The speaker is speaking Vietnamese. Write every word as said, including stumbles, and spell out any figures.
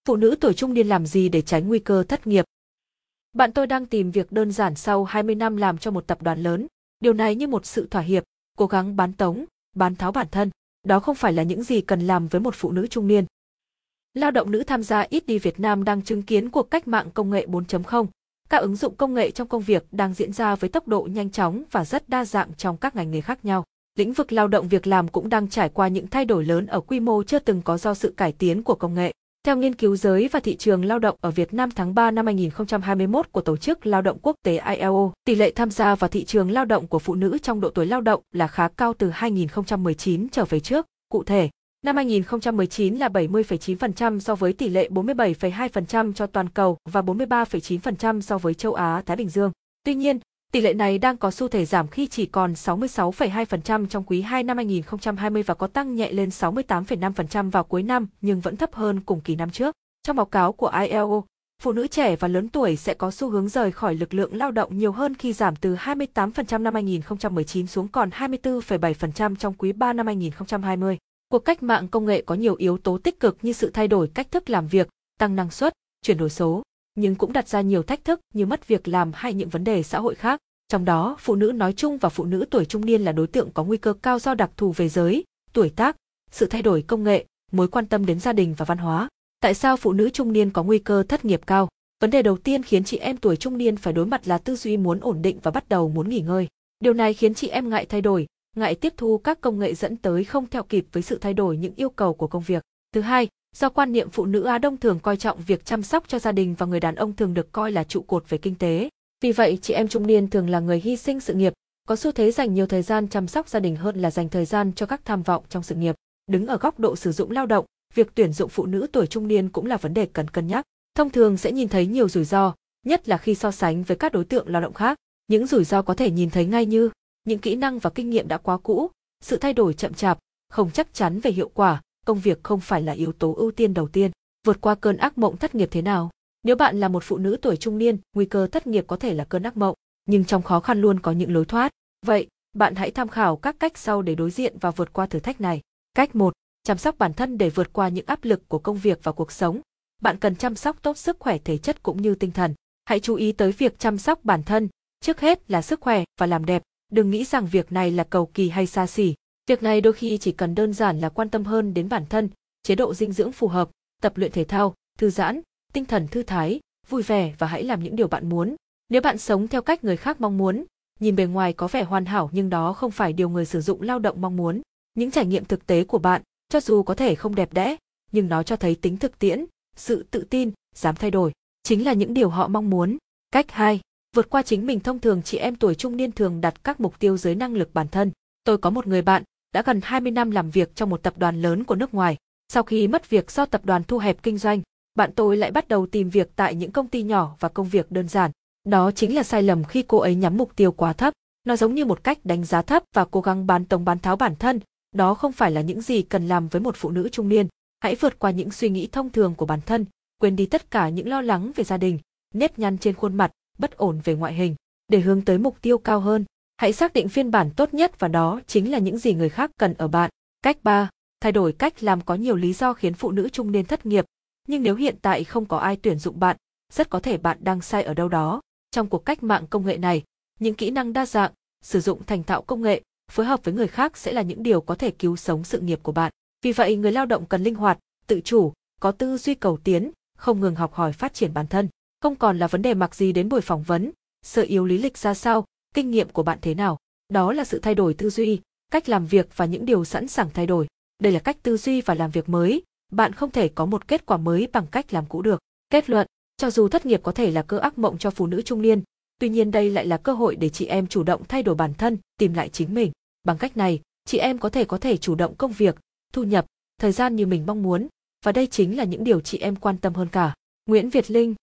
Phụ nữ tuổi trung niên làm gì để tránh nguy cơ thất nghiệp? Bạn tôi đang tìm việc đơn giản sau hai mươi năm làm cho một tập đoàn lớn. Điều này như một sự thỏa hiệp, cố gắng bán tống, bán tháo bản thân. Đó không phải là những gì cần làm với một phụ nữ trung niên. Lao động nữ tham gia ít đi Việt Nam đang chứng kiến cuộc cách mạng công nghệ bốn chấm không. Các ứng dụng công nghệ trong công việc đang diễn ra với tốc độ nhanh chóng và rất đa dạng trong các ngành nghề khác nhau. Lĩnh vực lao động việc làm cũng đang trải qua những thay đổi lớn ở quy mô chưa từng có do sự cải tiến của công nghệ. Theo nghiên cứu giới và thị trường lao động ở Việt Nam tháng ba năm hai nghìn không trăm hai mươi mốt của Tổ chức Lao động Quốc tế I L O, tỷ lệ tham gia vào thị trường lao động của phụ nữ trong độ tuổi lao động là khá cao từ hai nghìn không trăm mười chín trở về trước. Cụ thể, năm hai nghìn không trăm mười chín là bảy mươi phẩy chín phần trăm so với tỷ lệ bốn mươi bảy phẩy hai phần trăm cho toàn cầu và bốn mươi ba phẩy chín phần trăm so với châu Á Thái Bình Dương. Tuy nhiên, tỷ lệ này đang có xu thế giảm khi chỉ còn sáu mươi sáu phẩy hai phần trăm trong quý hai năm hai nghìn không trăm hai mươi và có tăng nhẹ lên sáu mươi tám phẩy năm phần trăm vào cuối năm nhưng vẫn thấp hơn cùng kỳ năm trước. Trong báo cáo của I L O, phụ nữ trẻ và lớn tuổi sẽ có xu hướng rời khỏi lực lượng lao động nhiều hơn khi giảm từ hai mươi tám phần trăm năm hai nghìn không trăm mười chín xuống còn hai mươi tư phẩy bảy phần trăm trong quý ba năm hai nghìn không trăm hai mươi. Cuộc cách mạng công nghệ có nhiều yếu tố tích cực như sự thay đổi cách thức làm việc, tăng năng suất, chuyển đổi số, nhưng cũng đặt ra nhiều thách thức như mất việc làm hay những vấn đề xã hội khác. Trong đó, phụ nữ nói chung và phụ nữ tuổi trung niên là đối tượng có nguy cơ cao do đặc thù về giới, tuổi tác, sự thay đổi công nghệ, mối quan tâm đến gia đình và văn hóa. Tại sao phụ nữ trung niên có nguy cơ thất nghiệp cao? Vấn đề đầu tiên khiến chị em tuổi trung niên phải đối mặt là tư duy muốn ổn định và bắt đầu muốn nghỉ ngơi. Điều này khiến chị em ngại thay đổi, ngại tiếp thu các công nghệ dẫn tới không theo kịp với sự thay đổi những yêu cầu của công việc. Thứ hai, do quan niệm phụ nữ Á Đông thường coi trọng việc chăm sóc cho gia đình và người đàn ông thường được coi là trụ cột về kinh tế. Vì vậy, chị em trung niên thường là người hy sinh sự nghiệp, có xu thế dành nhiều thời gian chăm sóc gia đình hơn là dành thời gian cho các tham vọng trong sự nghiệp. Đứng ở góc độ sử dụng lao động, việc tuyển dụng phụ nữ tuổi trung niên cũng là vấn đề cần cân nhắc. Thông thường sẽ nhìn thấy nhiều rủi ro, nhất là khi so sánh với các đối tượng lao động khác. Những rủi ro có thể nhìn thấy ngay như những kỹ năng và kinh nghiệm đã quá cũ, sự thay đổi chậm chạp, không chắc chắn về hiệu quả, công việc không phải là yếu tố ưu tiên đầu tiên. Vượt qua cơn ác mộng thất nghiệp thế nào? Nếu bạn là một phụ nữ tuổi trung niên, nguy cơ thất nghiệp có thể là cơn ác mộng, nhưng trong khó khăn luôn có những lối thoát. Vậy, bạn hãy tham khảo các cách sau để đối diện và vượt qua thử thách này. Cách một, chăm sóc bản thân để vượt qua những áp lực của công việc và cuộc sống. Bạn cần chăm sóc tốt sức khỏe thể chất cũng như tinh thần. Hãy chú ý tới việc chăm sóc bản thân, trước hết là sức khỏe và làm đẹp. Đừng nghĩ rằng việc này là cầu kỳ hay xa xỉ. Việc này đôi khi chỉ cần đơn giản là quan tâm hơn đến bản thân, chế độ dinh dưỡng phù hợp, tập luyện thể thao, thư giãn, tinh thần thư thái, vui vẻ và hãy làm những điều bạn muốn. Nếu bạn sống theo cách người khác mong muốn, nhìn bề ngoài có vẻ hoàn hảo nhưng đó không phải điều người sử dụng lao động mong muốn. Những trải nghiệm thực tế của bạn, cho dù có thể không đẹp đẽ, nhưng nó cho thấy tính thực tiễn, sự tự tin, dám thay đổi, chính là những điều họ mong muốn. Cách hai, vượt qua chính mình. Thông thường chị em tuổi trung niên thường đặt các mục tiêu dưới năng lực bản thân. Tôi có một người bạn, đã gần hai mươi năm làm việc trong một tập đoàn lớn của nước ngoài. Sau khi mất việc do tập đoàn thu hẹp kinh doanh, bạn tôi lại bắt đầu tìm việc tại những công ty nhỏ và công việc đơn giản. Đó chính là sai lầm khi cô ấy nhắm mục tiêu quá thấp. Nó giống như một cách đánh giá thấp và cố gắng bán tống bán tháo bản thân. Đó không phải là những gì cần làm với một phụ nữ trung niên. Hãy vượt qua những suy nghĩ thông thường của bản thân, quên đi tất cả những lo lắng về gia đình, nếp nhăn trên khuôn mặt, bất ổn về ngoại hình, để hướng tới mục tiêu cao hơn. Hãy xác định phiên bản tốt nhất và đó chính là những gì người khác cần ở bạn. Cách ba, thay đổi cách làm. Có nhiều lý do khiến phụ nữ trung niên thất nghiệp, nhưng nếu hiện tại không có ai tuyển dụng bạn, rất có thể bạn đang sai ở đâu đó. Trong cuộc cách mạng công nghệ này, những kỹ năng đa dạng, sử dụng thành thạo công nghệ, phối hợp với người khác sẽ là những điều có thể cứu sống sự nghiệp của bạn. Vì vậy, người lao động cần linh hoạt, tự chủ, có tư duy cầu tiến, không ngừng học hỏi phát triển bản thân. Không còn là vấn đề mặc gì đến buổi phỏng vấn, sở yếu lý lịch ra sao, kinh nghiệm của bạn thế nào. Đó là sự thay đổi tư duy, cách làm việc và những điều sẵn sàng thay đổi. Đây là cách tư duy và làm việc mới. Bạn không thể có một kết quả mới bằng cách làm cũ được. Kết luận, cho dù thất nghiệp có thể là cơn ác mộng cho phụ nữ trung niên, tuy nhiên đây lại là cơ hội để chị em chủ động thay đổi bản thân, tìm lại chính mình. Bằng cách này, chị em có thể có thể chủ động công việc, thu nhập, thời gian như mình mong muốn, và đây chính là những điều chị em quan tâm hơn cả. Nguyễn Việt Linh